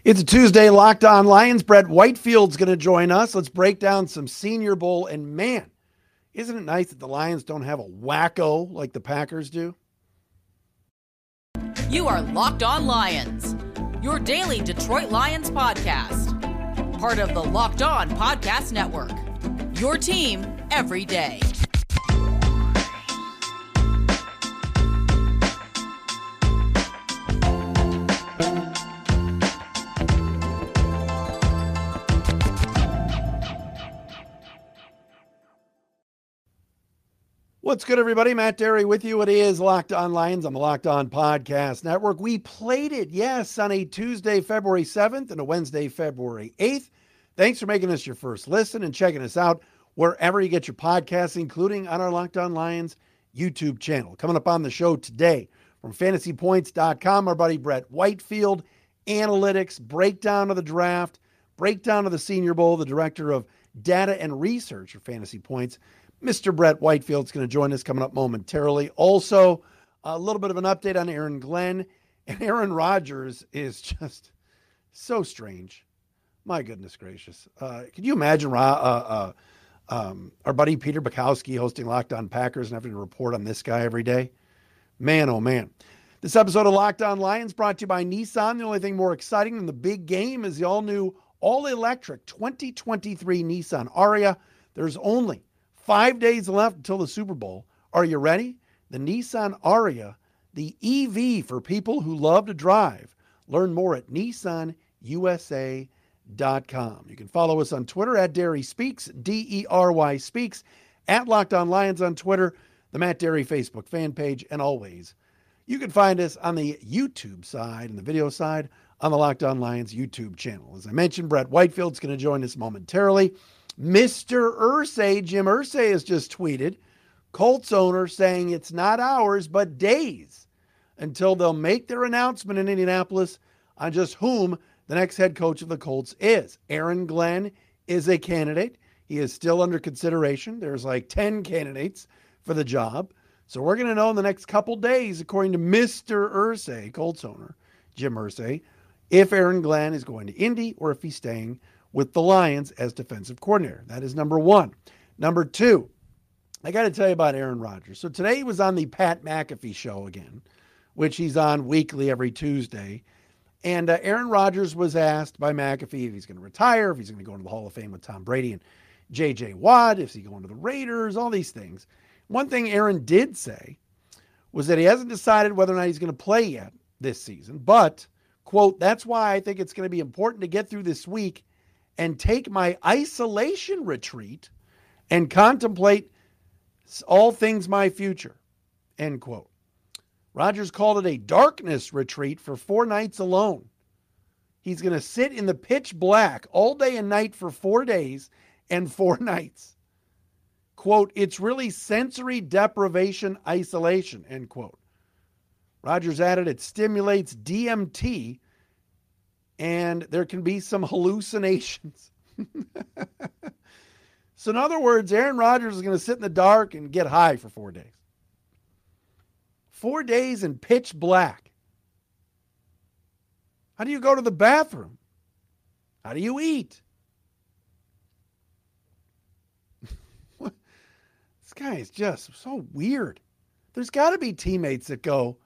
It's a Tuesday, Locked On Lions. Brett Whitefield's going to join us. Let's break down some Senior Bowl. And man, isn't it nice that the Lions don't have a wacko like the Packers do? You are Locked On Lions, your daily Detroit Lions podcast. Part of the Locked On Podcast Network, your team every day. What's good, everybody? Matt Derry with you. It is Locked On Lions on the Locked On Podcast Network. We played it, yes, on a Tuesday, February 7th and a Wednesday, February 8th. Thanks for making us your first listen and checking us out wherever you get your podcasts, including on our Locked On Lions YouTube channel. Coming up on the show today from fantasypoints.com, our buddy Brett Whitefield, analytics, breakdown of the draft, breakdown of the Senior Bowl, the director of data and research for Fantasy Points, Mr. Brett Whitefield is going to join us coming up momentarily. Also, a little bit of an update on Aaron Glenn. And Aaron Rodgers is just so strange. My goodness gracious. Could you imagine our buddy Peter Bukowski hosting Locked On Packers and having to report on this guy every day? Man, oh man. This episode of Locked On Lions brought to you by Nissan. The only thing more exciting than the big game is the all-new, all-electric 2023 Nissan Ariya. There's only 5 days left until the Super Bowl. Are you ready? The Nissan Ariya, the EV for people who love to drive. Learn more at nissanusa.com. You can follow us on Twitter at Derry Speaks, D-E-R-Y Speaks, at Locked On Lions on Twitter, the Matt Derry Facebook fan page, and always, you can find us on the YouTube side and the video side on the Locked On Lions YouTube channel. As I mentioned, Brett Whitefield's going to join us momentarily. Mr. Irsay, Jim Irsay, has just tweeted, Colts owner saying it's not hours, but days until they'll make their announcement in Indianapolis on just whom the next head coach of the Colts is. Aaron Glenn is a candidate. He is still under consideration. There's like 10 candidates for the job. So we're going to know in the next couple days, according to Mr. Irsay, Colts owner, Jim Irsay, if Aaron Glenn is going to Indy or if he's staying with the Lions as defensive coordinator. That is number one. Number two, I got to tell you about Aaron Rodgers. So today he was on the Pat McAfee show again, which he's on weekly every Tuesday. And Aaron Rodgers was asked by McAfee if he's going to retire, if he's going to go into the Hall of Fame with Tom Brady and J.J. Watt, if he's going to the Raiders, all these things. One thing Aaron did say was that he hasn't decided whether or not he's going to play yet this season. But, quote, that's why I think it's going to be important to get through this week and take my isolation retreat and contemplate all things my future, end quote. Rodgers called it a darkness retreat for 4 nights alone. He's going to sit in the pitch black all day and night for 4 days and 4 nights. Quote, it's really sensory deprivation isolation, end quote. Rodgers added it stimulates DMT and there can be some hallucinations. So in other words, Aaron Rodgers is going to sit in the dark and get high for 4 days. 4 days in pitch black. How do you go to the bathroom? How do you eat? This guy is just so weird. There's got to be teammates that go,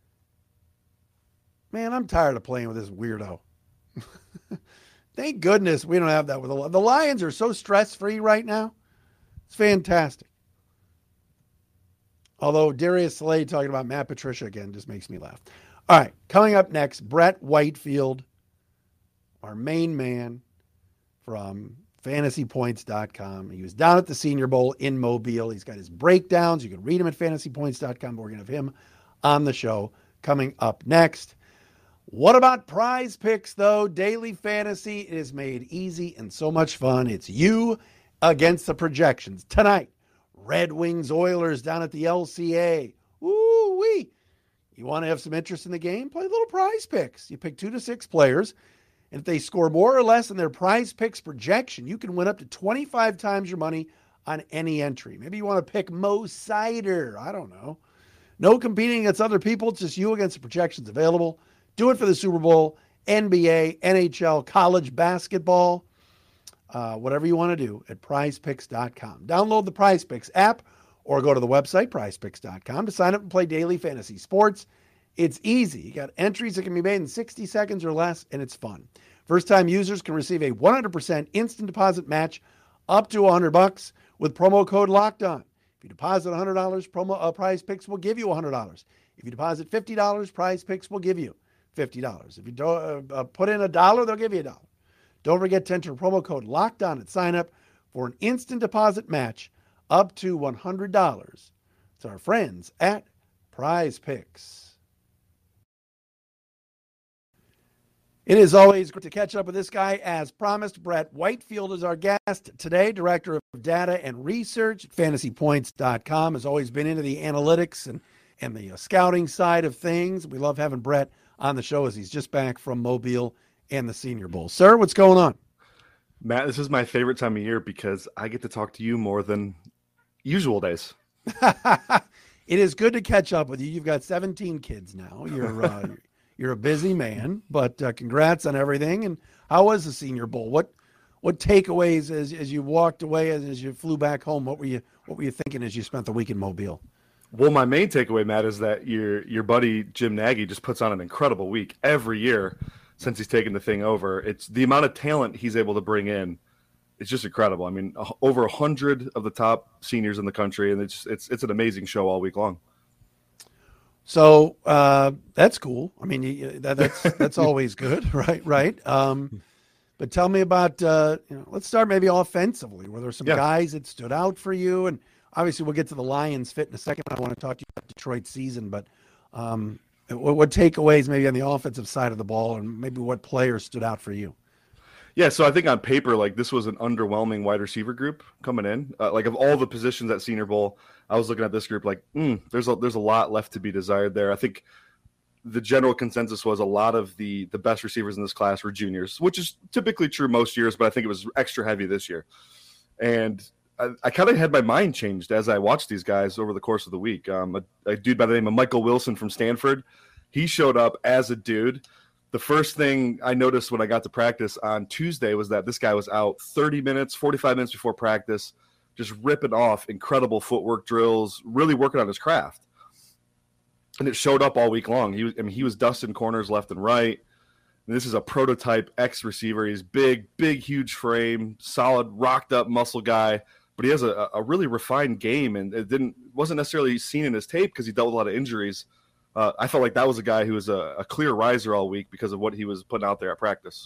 man, I'm tired of playing with this weirdo. Thank goodness we don't have that with the Lions are so stress-free right now. It's fantastic. Although Darius Slade talking about Matt Patricia again just makes me laugh. All right, coming up next, Brett Whitefield, our main man from fantasypoints.com. He was down at the Senior Bowl in Mobile. He's got his breakdowns. You can read him at fantasypoints.com. We're going to have him on the show coming up next. What about Prize Picks, though? Daily fantasy is made easy and so much fun. It's you against the projections. Tonight, Red Wings Oilers down at the LCA. Woo-wee. You want to have some interest in the game? Play little Prize Picks. You pick 2 to 6 players, and if they score more or less than their Prize Picks projection, you can win up to 25 times your money on any entry. Maybe you want to pick Mo Sider. I don't know. No competing against other people. It's just you against the projections available. Do it for the Super Bowl NBA, NHL, college basketball, whatever you want to do at prizepicks.com. Download the PrizePicks app or go to the website, prizepicks.com, to sign up and play daily fantasy sports. It's easy. You got entries that can be made in 60 seconds or less, and it's fun. First-time users can receive a 100% instant deposit match up to $100 with promo code LOCKEDON. If you deposit $100, PrizePicks will give you $100. If you deposit $50, PrizePicks will give you $50. If you put in $1, they'll give you $1. Don't forget to enter promo code LOCKEDON at sign up for an instant deposit match up to $100. It's our friends at PrizePicks. It is always great to catch up with this guy. As promised, Brett Whitefield is our guest today, Director of Data and Research at FantasyPoints.com. Has always been into the analytics and the scouting side of things. We love having Brett on the show as he's just back from Mobile and the Senior Bowl. Sir, what's going on? Matt, this is my favorite time of year because I get to talk to you more than usual days. It is good to catch up with you. You've got 17 kids now. You're a busy man, but congrats on everything. And how was the Senior Bowl? What takeaways as you walked away, as you flew back home? What were you thinking as you spent the week in Mobile? Well, my main takeaway, Matt, is that your buddy Jim Nagy just puts on an incredible week every year since he's taken the thing over. It's the amount of talent he's able to bring in. It's just incredible. I mean, over 100 of the top seniors in the country, and it's an amazing show all week long. So that's cool. I mean, that's always good, right? But tell me about let's start maybe offensively. Were there some guys that stood out for you? And obviously, we'll get to the Lions fit in a second. I want to talk to you about Detroit's season, but what takeaways maybe on the offensive side of the ball, and maybe what players stood out for you? Yeah, so I think on paper, like, this was an underwhelming wide receiver group coming in. Like, of all the positions at Senior Bowl, I was looking at this group like, there's a lot left to be desired there. I think the general consensus was a lot of the best receivers in this class were juniors, which is typically true most years, but I think it was extra heavy this year. And I kind of had my mind changed as I watched these guys over the course of the week. A dude by the name of Michael Wilson from Stanford, he showed up as a dude. The first thing I noticed when I got to practice on Tuesday was that this guy was out 30 minutes, 45 minutes before practice, just ripping off incredible footwork drills, really working on his craft. And it showed up all week long. He was dusting corners left and right. And this is a prototype X receiver. He's big, huge frame, solid, rocked up muscle guy. But he has a really refined game, and it wasn't necessarily seen in his tape because he dealt with a lot of injuries. I felt like that was a guy who was a clear riser all week because of what he was putting out there at practice.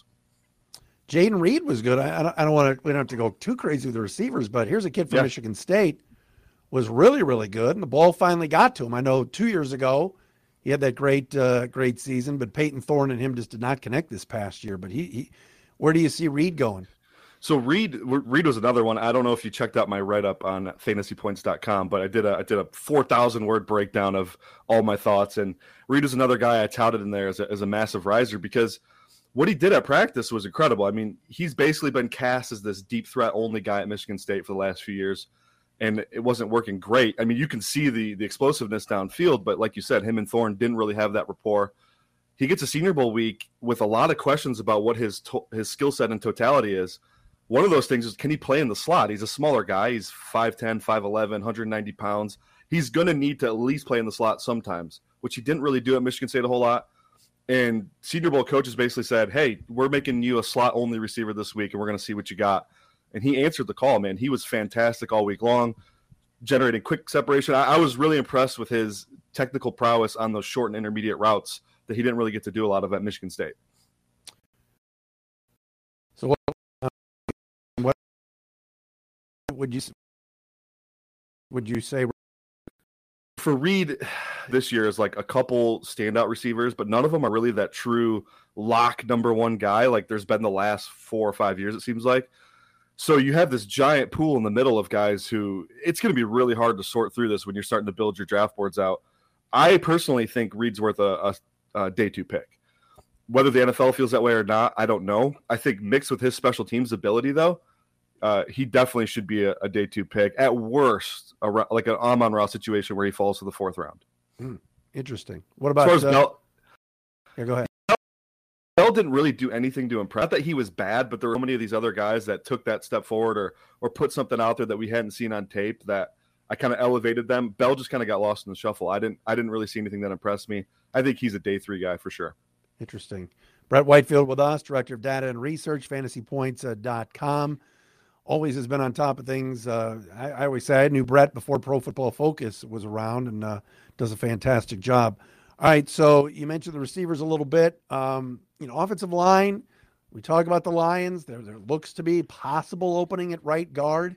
Jaden Reed was good. I don't want to. We don't have to go too crazy with the receivers, but here's a kid from Michigan State, was really, really good, and the ball finally got to him. I know 2 years ago he had that great season, but Peyton Thorne and him just did not connect this past year. But he where do you see Reed going? So Reed was another one. I don't know if you checked out my write-up on fantasypoints.com, but I did a 4,000 word breakdown of all my thoughts. And Reed was another guy I touted in there as a massive riser because what he did at practice was incredible. I mean, he's basically been cast as this deep threat only guy at Michigan State for the last few years, and it wasn't working great. I mean, you can see the explosiveness downfield, but like you said, him and Thorne didn't really have that rapport. He gets a Senior Bowl week with a lot of questions about what his skill set in totality is. One of those things is, can he play in the slot? He's a smaller guy. He's 5'10", 5'11", 190 pounds. He's going to need to at least play in the slot sometimes, which he didn't really do at Michigan State a whole lot. And Senior Bowl coaches basically said, hey, we're making you a slot-only receiver this week, and we're going to see what you got. And he answered the call, man. He was fantastic all week long, generating quick separation. I was really impressed with his technical prowess on those short and intermediate routes that he didn't really get to do a lot of at Michigan State. So what would you say for Reed this year is like a couple standout receivers, but none of them are really that true lock number one guy like there's been the last 4 or 5 years, it seems like. So you have this giant pool in the middle of guys who it's going to be really hard to sort through this when you're starting to build your draft boards out. I personally think Reed's worth a day 2 pick. Whether the NFL feels that way or not, I don't know. I think mixed with his special teams ability, though, he definitely should be a day 2 pick. At worst, like an Amon-Ra situation where he falls to the 4th round. Interesting. What about yeah, go ahead. Bell didn't really do anything to impress. Not that he was bad, but there were so many of these other guys that took that step forward or put something out there that we hadn't seen on tape that I kind of elevated them. Bell just kind of got lost in the shuffle. I didn't really see anything that impressed me. I think he's a day 3 guy for sure. Interesting. Brett Whitefield with us, Director of Data and Research, fantasypoints.com. Always has been on top of things. I always say I knew Brett before Pro Football Focus was around and does a fantastic job. All right, so you mentioned the receivers a little bit. Offensive line, we talk about the Lions. There looks to be possible opening at right guard.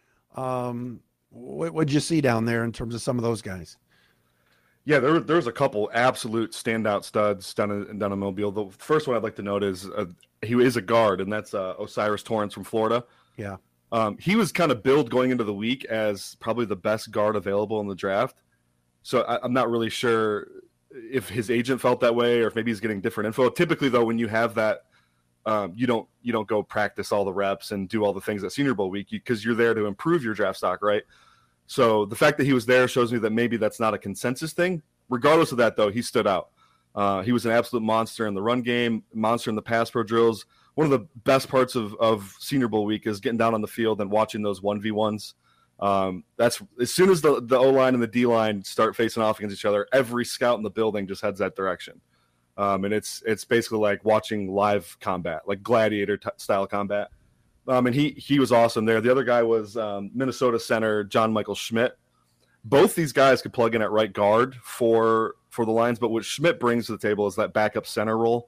What'd you see down there in terms of some of those guys? Yeah, there's a couple absolute standout studs down in Mobile. The first one I'd like to note is he is a guard, and that's O'Cyrus Torrence from Florida. Yeah. He was kind of billed going into the week as probably the best guard available in the draft. So I'm not really sure if his agent felt that way or if maybe he's getting different info. Typically, though, when you have that, you don't go practice all the reps and do all the things at Senior Bowl week because you're there to improve your draft stock, right? So the fact that he was there shows me that maybe that's not a consensus thing. Regardless of that, though, he stood out. He was an absolute monster in the run game, monster in the pass pro drills. One of the best parts of Senior Bowl week is getting down on the field and watching those 1v1s. That's as soon as the O-line and the D-line start facing off against each other, every scout in the building just heads that direction. And it's basically like watching live combat, like gladiator style combat. And he was awesome there. The other guy was Minnesota center John Michael Schmidt. Both these guys could plug in at right guard for the Lions, but what Schmidt brings to the table is that backup center role.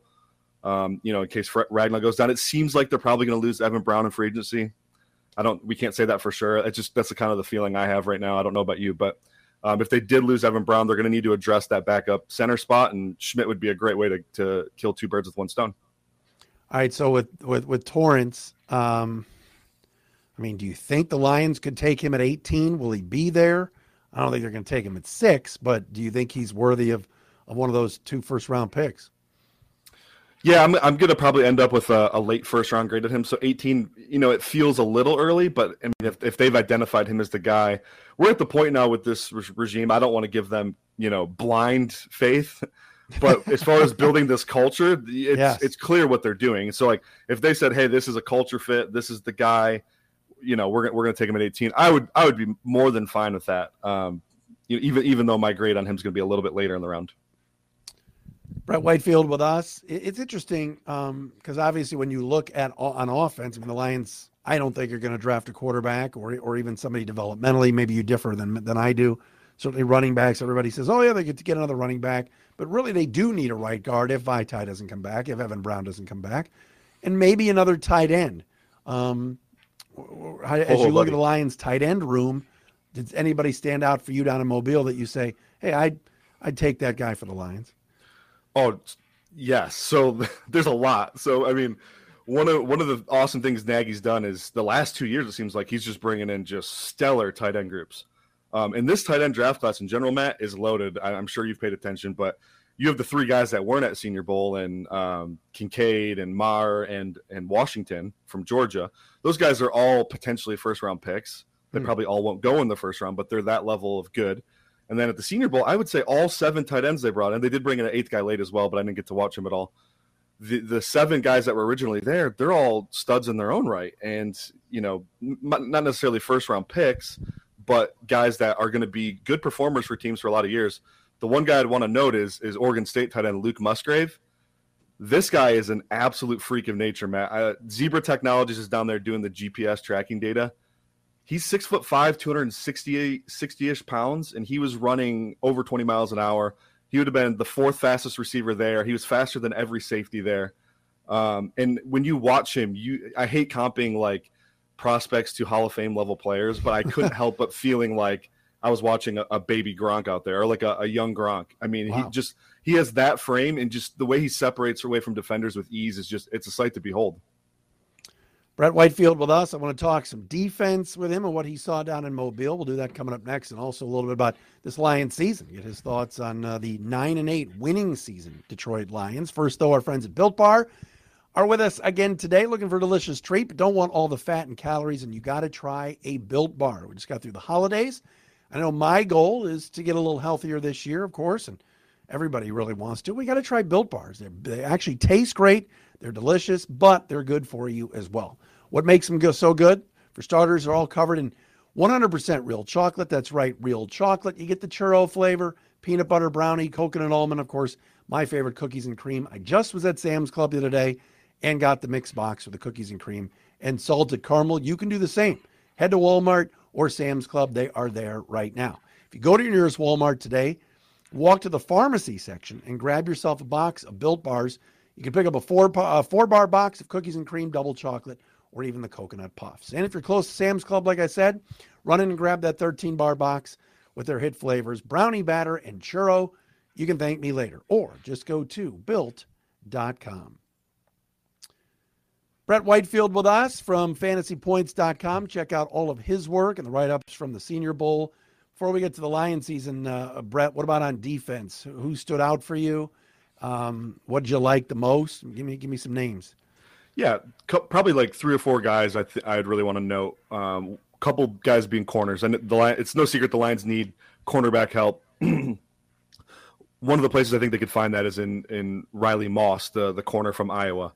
In case Ragnar goes down, it seems like they're probably going to lose Evan Brown in free agency. We can't say that for sure. That's the kind of the feeling I have right now. I don't know about you, but if they did lose Evan Brown, they're going to need to address that backup center spot, and Schmidt would be a great way to kill two birds with one stone. All right, so with Torrence, do you think the Lions could take him at 18? Will he be there? I don't think they're going to take him at 6, but do you think he's worthy of one of those 2 first-round picks? Yeah, I'm going to probably end up with a late first-round grade at him. So 18, it feels a little early, but I mean, if they've identified him as the guy, we're at the point now with this regime. I don't want to give them, blind faith, but as far as building this culture, it's clear what they're doing. So, like, if they said, "Hey, this is a culture fit. This is the guy," we're going to take him at 18. I would be more than fine with that. Even though my grade on him is going to be a little bit later in the round. Brett Whitefield with us. It's interesting because obviously when you look at on offense, the Lions, I don't think you're going to draft a quarterback or even somebody developmentally. Maybe you differ than I do. Certainly running backs, everybody says, oh, yeah, they get to get another running back. But really they do need a right guard if Vaitai doesn't come back, if Evan Brown doesn't come back, and maybe another tight end. As you look at the Lions tight end room, did anybody stand out for you down in Mobile that you say, hey, I'd take that guy for the Lions? Oh, yes. So there's a lot. So, one of the awesome things Nagy's done is the last 2 years, it seems like he's just bringing in just stellar tight end groups. And this tight end draft class in general, Matt, is loaded. I'm sure you've paid attention, but you have the 3 guys that weren't at Senior Bowl and Kincaid and Maher and Washington from Georgia. Those guys are all potentially first-round picks. They probably all won't go in the first round, but they're that level of good. And then at the Senior Bowl, I would say all 7 tight ends they brought in. They did bring in an 8th guy late as well, but I didn't get to watch him at all. The 7 guys that were originally there, they're all studs in their own right. And, not necessarily first-round picks, but guys that are going to be good performers for teams for a lot of years. The one guy I'd want to note is Oregon State tight end Luke Musgrave. This guy is an absolute freak of nature, Matt. Zebra Technologies is down there doing the GPS tracking data. He's 6'5", 260-ish pounds, and he was running over 20 miles an hour. He would have been the 4th fastest receiver there. He was faster than every safety there. And when you watch him, I hate comping like prospects to Hall of Fame level players, but I couldn't help but feeling like I was watching a baby Gronk out there, or like a young Gronk. Wow. He has that frame, and just the way he separates away from defenders with ease it's a sight to behold. Brett Whitefield with us. I want to talk some defense with him and what he saw down in Mobile. We'll do that coming up next, and also a little bit about this Lions season. Get his thoughts on the 9-8 winning season Detroit Lions. First, though, our friends at Built Bar are with us again today, looking for a delicious treat, but don't want all the fat and calories, and you got to try a Built Bar. We just got through the holidays. I know my goal is to get a little healthier this year, of course, and everybody really wants to. We got to try Built Bars. They actually taste great. They're delicious, but they're good for you as well. What makes them go so good? For starters, they're all covered in 100% real chocolate. That's right, real chocolate. You get the churro flavor, peanut butter brownie, coconut almond, of course, my favorite, cookies and cream. I just was at Sam's Club the other day and got the mixed box with the cookies and cream and salted caramel. You can do the same. Head to Walmart or Sam's Club. They are there right now. If you go to your nearest Walmart today, walk to the pharmacy section and grab yourself a box of Built Bars. You can pick up a four-bar box of cookies and cream, double chocolate, or even the coconut puffs. And if you're close to Sam's Club, like I said, run in and grab that 13-bar box with their hit flavors, brownie batter and churro. You can thank me later, or just go to Built.com. Brett Whitefield with us from FantasyPoints.com. Check out all of his work and the write-ups from the Senior Bowl. Before we get to the Lion season, Brett, what about on defense? Who stood out for you? What did you like the most? Give me some names. Yeah, probably like 3 or 4 guys I'd really want to note. Couple guys being corners, and it's no secret the Lions need cornerback help. One of the places I think they could find that is in Riley Moss, the corner from Iowa.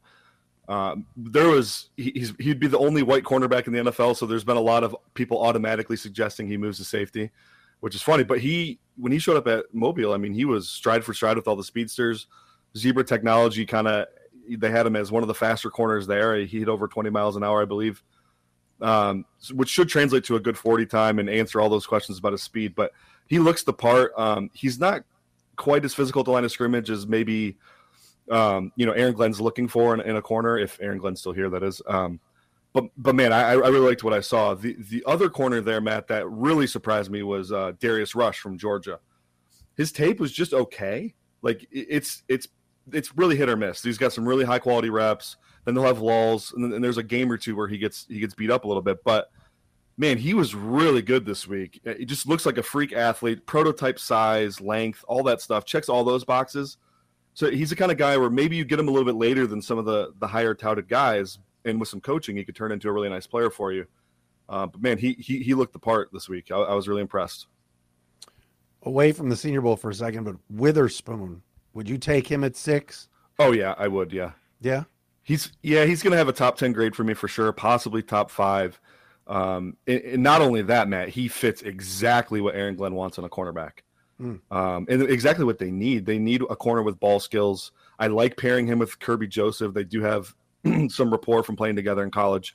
He'd be the only white cornerback in the NFL, so there's been a lot of people automatically suggesting he moves to safety, which is funny. But when he showed up at Mobile, I mean, he was stride for stride with all the speedsters. Zebra technology they had him as one of the faster corners there. He hit over 20 miles an hour, I believe, which should translate to a good 40 time and answer all those questions about his speed. But he looks the part. He's not quite as physical at the line of scrimmage as maybe Aaron Glenn's looking for in a corner, if Aaron Glenn's still here, that is. But man, I really liked what I saw. The other corner there, Matt, that really surprised me was Darius Rush from Georgia. His tape was just okay. Like it's really hit or miss. He's got some really high quality reps. Then they'll have lulls, and there's a game or two where he gets beat up a little bit. But man, he was really good this week. He just looks like a freak athlete, prototype size, length, all that stuff. Checks all those boxes. So he's the kind of guy where maybe you get him a little bit later than some of the higher touted guys, and with some coaching, he could turn into a really nice player for you. But man, he looked the part this week. I was really impressed. Away from the Senior Bowl for a second, but Witherspoon, would you take him at 6? Oh yeah, I would. Yeah. Yeah. He's going to have a top 10 grade for me for sure, possibly top 5. And not only that, Matt, he fits exactly what Aaron Glenn wants in a cornerback. And exactly what they need. They need a corner with ball skills. I like pairing him with Kirby Joseph. They do have some rapport from playing together in college.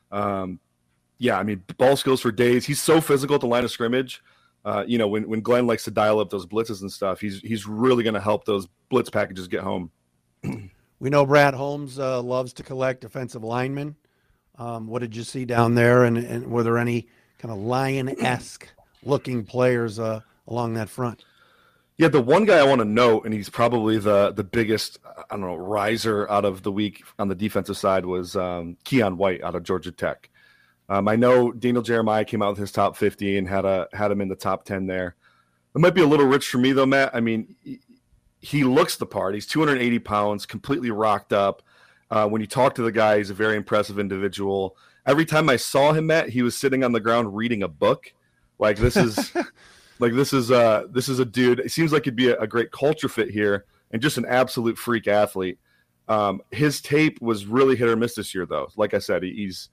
Yeah, I mean, ball skills for days. He's so physical at the line of scrimmage. When Glenn likes to dial up those blitzes and stuff, he's really going to help those blitz packages get home. We know Brad Holmes loves to collect defensive linemen. What did you see down there, and were there any kind of Lion-esque looking players along that front? Yeah, the one guy I want to note, and he's probably the biggest, riser out of the week on the defensive side, was Keon White out of Georgia Tech. I know Daniel Jeremiah came out with his top 50 and had him in the top 10 there. It might be a little rich for me, though, Matt. I mean, he looks the part. He's 280 pounds, completely rocked up. When you talk to the guy, he's a very impressive individual. Every time I saw him, Matt, he was sitting on the ground reading a book. Like, this is this is a dude. It seems like he'd be a great culture fit here and just an absolute freak athlete. His tape was really hit or miss this year, though. Like I said, he's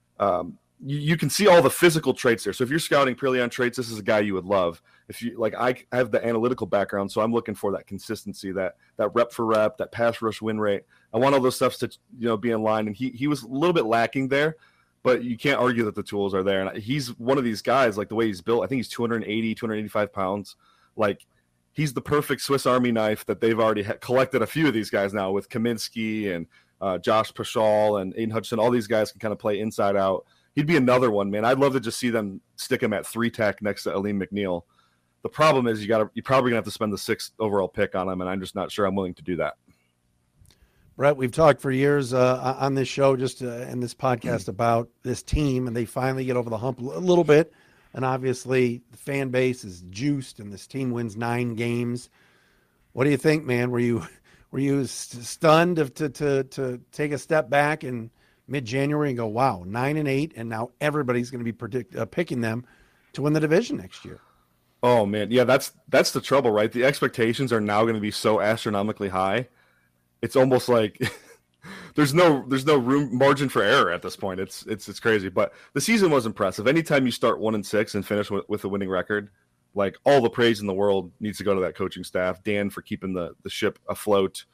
you can see all the physical traits there. So if you're scouting purely on traits, this is a guy you would love. If you I have the analytical background, so I'm looking for that consistency, that rep for rep, that pass rush win rate. I want all those stuff to be in line, and he was a little bit lacking there, but you can't argue that the tools are there. And he's one of these guys, like the way he's built. I think he's 285 pounds. Like, he's the perfect Swiss Army knife that they've already collected a few of these guys now with Kaminsky and Josh Paschal and Aiden Hutchinson. All these guys can kind of play inside out. He'd be another one, man. I'd love to just see them stick him at 3 tech next to Aleem McNeil. The problem is you're probably gonna have to spend the 6th overall pick on him, and I'm just not sure I'm willing to do that. Brett, we've talked for years on this show, just in this podcast, about this team, and they finally get over the hump a little bit. And obviously, the fan base is juiced, and this team wins 9 games. What do you think, man? Were you stunned to take a step back in mid-January and go, wow, 9-8, and now everybody's going to be picking them to win the division next year? Oh man, yeah, that's the trouble, right? The expectations are now going to be so astronomically high. It's almost like there's no room margin for error at this point. It's crazy, but the season was impressive. Anytime you start 1-6 and finish with a winning record, like all the praise in the world needs to go to that coaching staff, Dan for keeping the ship afloat.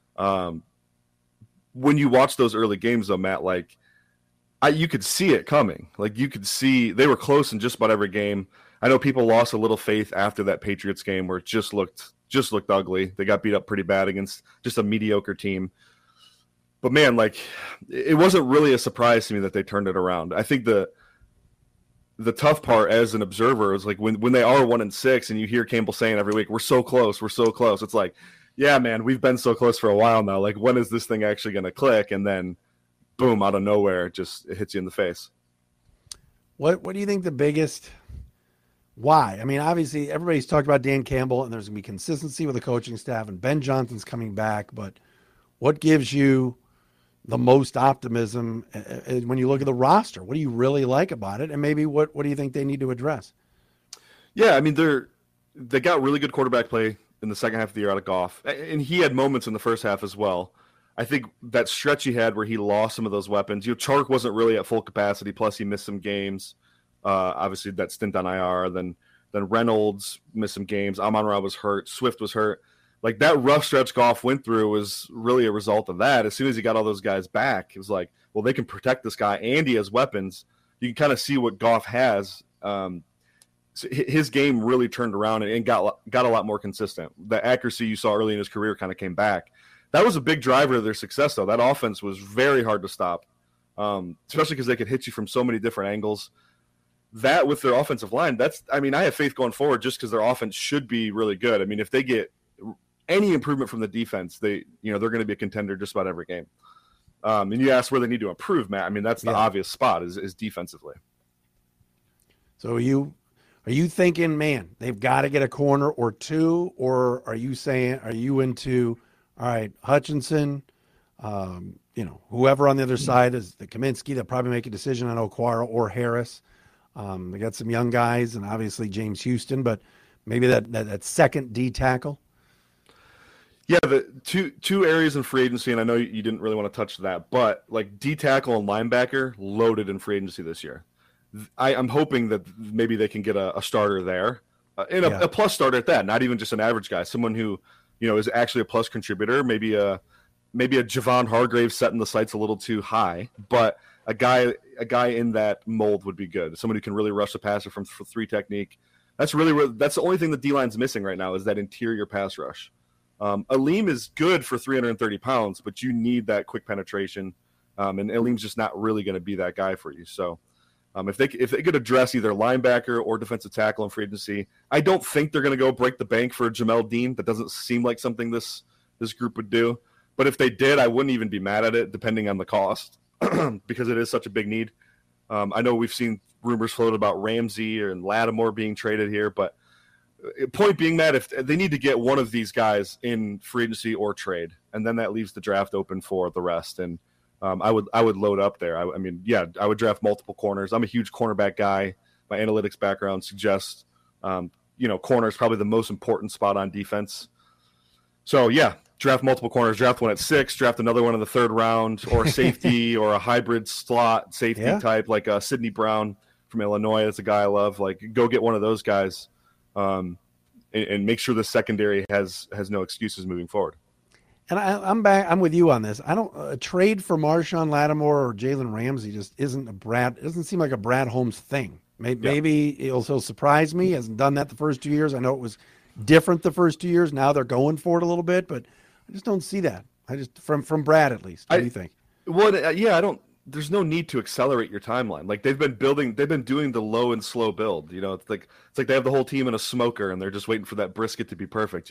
When you watch those early games, though, Matt, like you could see it coming. Like you could see they were close in just about every game. I know people lost a little faith after that Patriots game where it just looked ugly. They got beat up pretty bad against just a mediocre team. But man, like it wasn't really a surprise to me that they turned it around. I think the tough part as an observer is like when they are 1-6 and you hear Campbell saying every week, we're so close. It's like, yeah, man, we've been so close for a while now. Like when is this thing actually going to click? And then boom, out of nowhere, it hits you in the face. What do you think the biggest why? I mean, obviously everybody's talked about Dan Campbell and there's going to be consistency with the coaching staff and Ben Johnson's coming back, but what gives you the most optimism when you look at the roster? What do you really like about it? And maybe what do you think they need to address? Yeah, I mean, they got really good quarterback play in the second half of the year out of Goff. And he had moments in the first half as well. I think that stretch he had where he lost some of those weapons. Chark wasn't really at full capacity, plus he missed some games. Obviously, that stint on IR. Then Reynolds missed some games. Amon-Ra was hurt. Swift was hurt. Like that rough stretch Goff went through was really a result of that. As soon as he got all those guys back, it was like, well, they can protect this guy and he has weapons. You can kind of see what Goff has. So his game really turned around and got a lot more consistent. The accuracy you saw early in his career kind of came back. That was a big driver of their success, though. That offense was very hard to stop, especially because they could hit you from so many different angles. That with their offensive line, I have faith going forward just because their offense should be really good. I mean, if they get any improvement from the defense, they're going to be a contender just about every game. And you asked where they need to improve, Matt. I mean, that's the obvious spot is defensively. So are you thinking, man, they've got to get a corner or two, or are you into, all right, Hutchinson, whoever on the other side is the Kaminsky, they'll probably make a decision on Okwara or Harris. They got some young guys and obviously James Houston, but maybe that second D tackle. Yeah, the two areas in free agency, and I know you didn't really want to touch that, but like D tackle and linebacker loaded in free agency this year. I'm hoping that maybe they can get a starter there, and a plus starter at that, not even just an average guy, someone who is actually a plus contributor, maybe a Javon Hargrave setting the sights a little too high, but a guy in that mold would be good. Someone who can really rush the passer from three technique. That's the only thing the D-line's missing right now is that interior pass rush. Aleem is good for 330 pounds, but you need that quick penetration, and Aleem's just not really going to be that guy for you. So if they could address either linebacker or defensive tackle in free agency, I don't think they're going to go break the bank for Jamel Dean. That doesn't seem like something this group would do. But if they did, I wouldn't even be mad at it, depending on the cost, because it is such a big need. I know we've seen rumors floated about Ramsey and Lattimore being traded here, but point being, Matt, if they need to get one of these guys in free agency or trade, and then that leaves the draft open for the rest. And I would load up there. I would draft multiple corners. I'm a huge cornerback guy. My analytics background suggests, corner is probably the most important spot on defense. So yeah, draft multiple corners. Draft one at 6. Draft another one in the 3rd round, or a safety, or a hybrid slot safety type like Sidney Brown from Illinois. That's a guy I love. Like, go get one of those guys. And make sure the secondary has no excuses moving forward. And I'm with you on this. I don't a trade for Marshawn Lattimore or Jalen Ramsey just doesn't seem like a Brad Holmes thing. Maybe he'll surprise me. He hasn't done that the first 2 years. I know it was different the first 2 years. Now they're going for it a little bit, but I just don't see that. I just from Brad at least. What do you think? Well, I don't. There's no need to accelerate your timeline. Like they've been doing the low and slow build. It's like they have the whole team in a smoker and they're just waiting for that brisket to be perfect.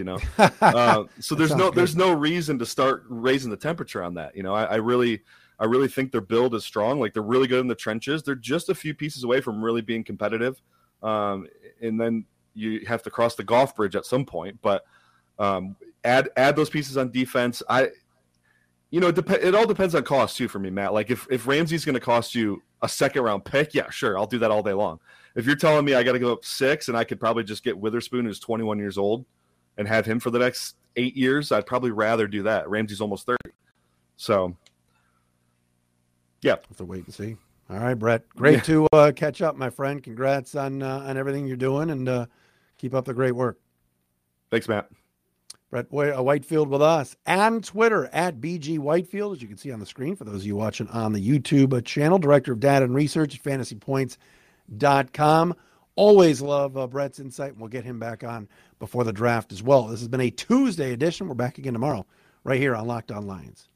So there's no reason to start raising the temperature on that. I really think their build is strong. Like they're really good in the trenches. They're just a few pieces away from really being competitive. And then you have to cross the Goff bridge at some point. But add those pieces on defense. it all depends on cost too for me, Matt. Like if Ramsey's going to cost you a second round pick, yeah, sure, I'll do that all day long. If you're telling me I got to go up 6 and I could probably just get Witherspoon, who's 21 years old, and have him for the next 8 years, I'd probably rather do that. Ramsey's almost 30. So, yeah. Have to wait and see. All right, Brett. Great to catch up, my friend. Congrats on everything you're doing, and keep up the great work. Thanks, Matt. Brett Whitefield with us on Twitter at BG Whitefield, as you can see on the screen for those of you watching on the YouTube channel, Director of Data and Research at FantasyPoints.com. Always love Brett's insight, and we'll get him back on before the draft as well. This has been a Tuesday edition. We're back again tomorrow right here on Locked On Lions.